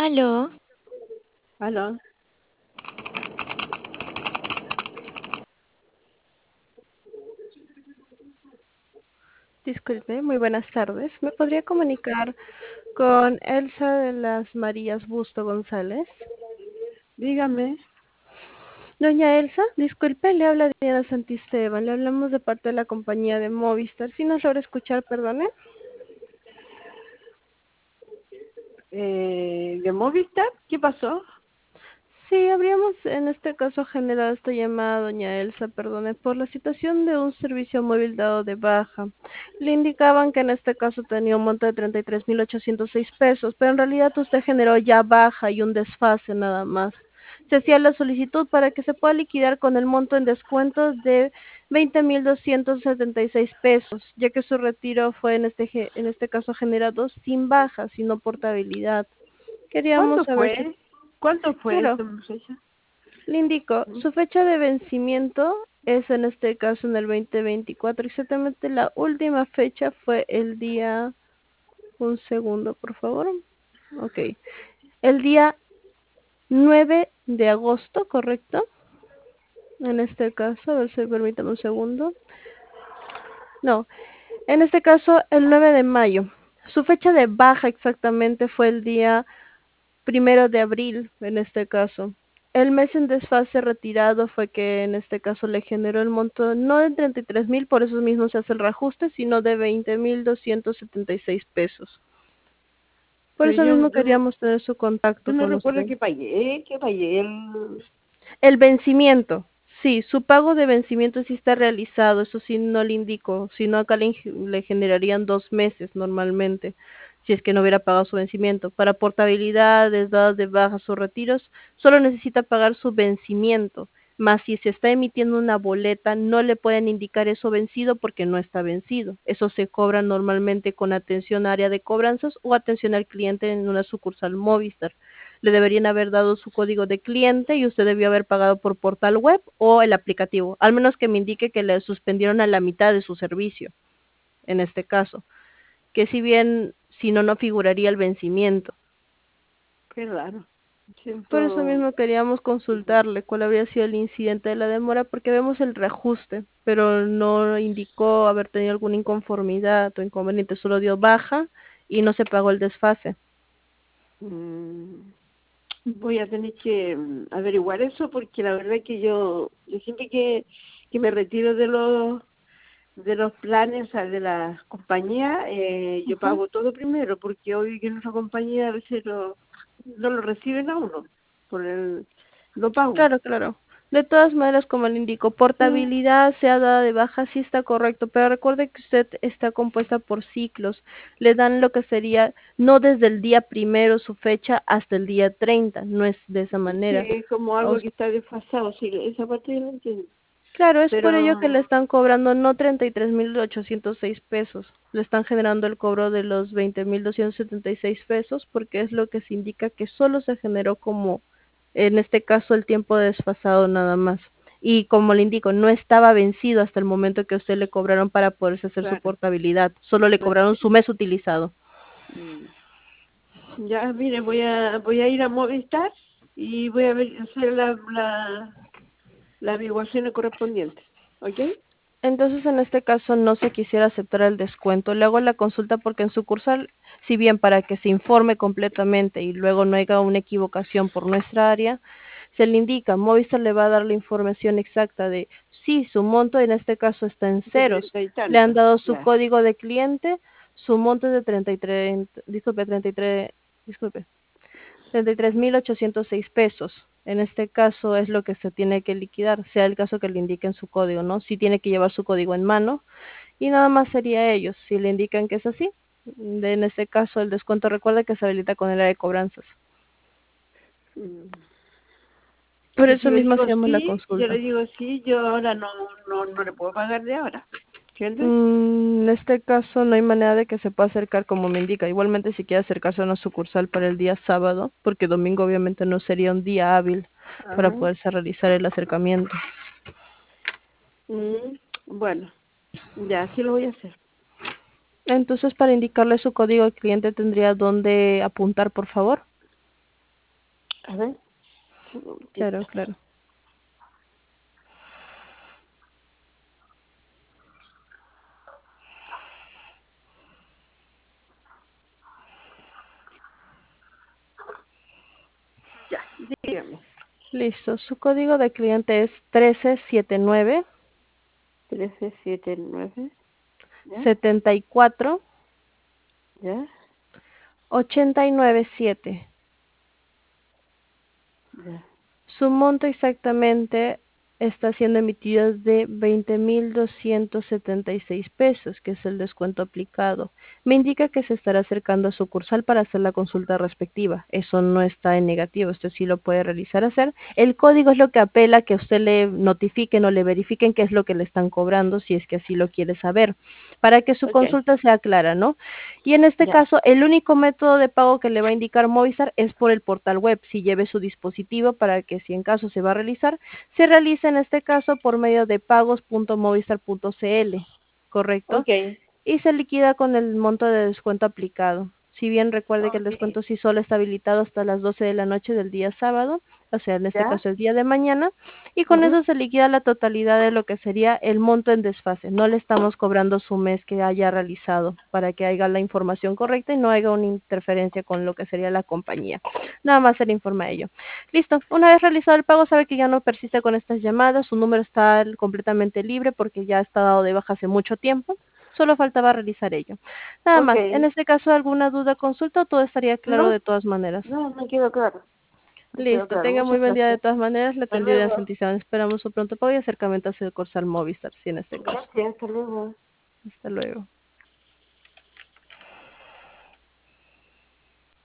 Aló, Aló, disculpe, muy buenas tardes. ¿Me podría comunicar con Elsa de las Marías Busto González? Dígame, Doña Elsa, disculpe, le habla Diana Santisteban. Le hablamos de parte de la compañía de Movistar. ¿Sí nos logra escuchar, perdone? ¿de Movistar? ¿Qué pasó? Sí, habríamos en este caso generado esta llamada, doña Elsa, perdone, por la situación de un servicio móvil dado de baja. Le indicaban que en este caso tenía un monto de 33.806 pesos, pero en realidad usted generó ya baja y un desfase nada más. Se hacía la solicitud para que se pueda liquidar con el monto en descuento de 20.276 pesos, ya que su retiro fue en este caso generado sin baja, sino portabilidad. Queríamos ¿Cuándo saber si, fue? ¿Cuándo fue claro, eso, muchacha? le indico, ¿Mm? su fecha de vencimiento es en este caso en el 2024. Exactamente la última fecha fue el día, un segundo, por favor. Ok. El día 9 de agosto, ¿correcto? En este caso, a ver si permítame un segundo. No, en este caso el 9 de mayo. Su fecha de baja exactamente fue el día 1 de abril, en este caso. El mes en desfase retirado fue que en este caso le generó el monto no de 33.000, por eso mismo se hace el reajuste, sino de 20.276 pesos. Por Pero eso yo, mismo yo, queríamos tener su yo contacto no con recuerdo usted. que pagué el... El vencimiento. Sí, su pago de vencimiento sí está realizado, eso sí no le indico, si no acá le generarían 2 meses normalmente, si es que no hubiera pagado su vencimiento. Para portabilidades, dadas de bajas o retiros, solo necesita pagar su vencimiento, más si se está emitiendo una boleta, no le pueden indicar eso vencido porque no está vencido. Eso se cobra normalmente con atención a área de cobranzas o atención al cliente en una sucursal Movistar. Le deberían haber dado su código de cliente y usted debió haber pagado por portal web o el aplicativo, al menos que me indique que le suspendieron a la mitad de su servicio, en este caso, que si bien, si no, no figuraría el vencimiento. Qué raro. Por eso Siento... mismo queríamos consultarle cuál habría sido el incidente de la demora, porque vemos el reajuste, pero no indicó haber tenido alguna inconformidad o inconveniente, solo dio baja y no se pagó el desfase. mm, voy a tener que averiguar eso porque la verdad es que yo siempre que me retiro de los planes, o sea, de la compañía, yo Ujú. pago todo primero, porque hoy que en nuestra compañía a veces no lo reciben a uno por lo pago. Claro, claro. De todas maneras, como le indico, Sí, portabilidad sea dada de baja, sí está correcto, pero recuerde que usted está compuesta por ciclos. Le dan lo que sería, no desde el día primero su fecha hasta el día 30, no es de esa sí, manera. es como A algo us- que está desfasado, sí, esa parte yo la entiendo. Claro, es por ello que le Pero, están cobrando no 33.806 pesos, le están generando el cobro de los 20.276 pesos, porque es lo que se indica que solo se generó como, en este caso, el tiempo desfasado nada más. Y como le indico, no estaba vencido hasta el momento que a usted le cobraron para poderse hacer su claro, portabilidad, solo le claro. cobraron su mes utilizado. Mm. Ya, mire, voy a ir a Movistar y voy a hacer la averiguación correspondiente, ¿ok? Entonces, en este caso, no se quisiera aceptar el descuento. Le hago la consulta porque en sucursal, si bien para que se informe completamente y luego no haya una equivocación por nuestra área, se le indica, Movistar le va a dar la información exacta de si su monto en este caso está en De ceros. 30 y Le han tanto, dado su ya. código de cliente, su monto es de 33, disculpe, 33, disculpe, 33.806 pesos. En este caso es lo que se tiene que liquidar, sea el caso que le indiquen su código, ¿no? Si tiene que llevar su código en mano y nada más sería ellos, si le indican que es así. En este caso el descuento recuerda que se habilita con el área de cobranzas. Mm. Por Que si eso le mismo digo hacemos la sí, yo le consulta. digo sí, yo ahora no le puedo pagar de ahora, ¿entiendes? En este caso no hay manera de que se pueda acercar como me indica. Igualmente si quiere acercarse a una sucursal para el día sábado, porque domingo obviamente no sería un día hábil para Ajá. poderse realizar el acercamiento. Mm, bueno, ya, así lo voy a hacer. Entonces, para indicarle su código al cliente, tendría dónde apuntar, por favor. Claro, claro. Ya, dígame. Listo. Su código de cliente es 1379 1379. ¿Ya? 74 ¿Ya? 897. Ya. Su monto exactamente está siendo emitido de 20.276 pesos, que es el descuento aplicado. Me indica que se estará acercando a sucursal para hacer la consulta respectiva. Eso no está en negativo, usted sí lo puede realizar hacer. El código es lo que apela a que usted le notifiquen o le verifiquen qué es lo que le están cobrando, si es que así lo quiere saber, para que su Ok, consulta sea clara, ¿no? Y en este ya. caso, el único método de pago que le va a indicar Movistar es por el portal web, si lleve su dispositivo para que si en caso se va a realizar, se realiza en este caso por medio de pagos.movistar.cl, ¿correcto? Ok, Y se liquida con el monto de descuento aplicado. Si bien recuerde que el ok. descuento sí solo está habilitado hasta las 12 de la noche del día sábado, o sea, en este ¿Ya? caso el día de mañana, y con Ujú. eso se liquida la totalidad de lo que sería el monto en desfase. No le estamos cobrando su mes que haya realizado para que haya la información correcta y no haya una interferencia con lo que sería la compañía. Nada más se le informa de ello. Listo, una vez realizado el pago, sabe que ya no persiste con estas llamadas, su número está completamente libre porque ya está dado de baja hace mucho tiempo. Solo faltaba realizar ello. Nada Ok. más. En este caso, ¿alguna duda, consulta o todo estaría claro No, de todas maneras? no, me quedó claro. Me quedó Listo. claro. Tenga muy Muchas buen día de gracias. todas maneras. Le Hasta atendió de luego. Santiago. Esperamos su pronto pago y acercamiento hacia el Corsal Movistar, sí, en este caso. Gracias, hasta luego. Hasta luego.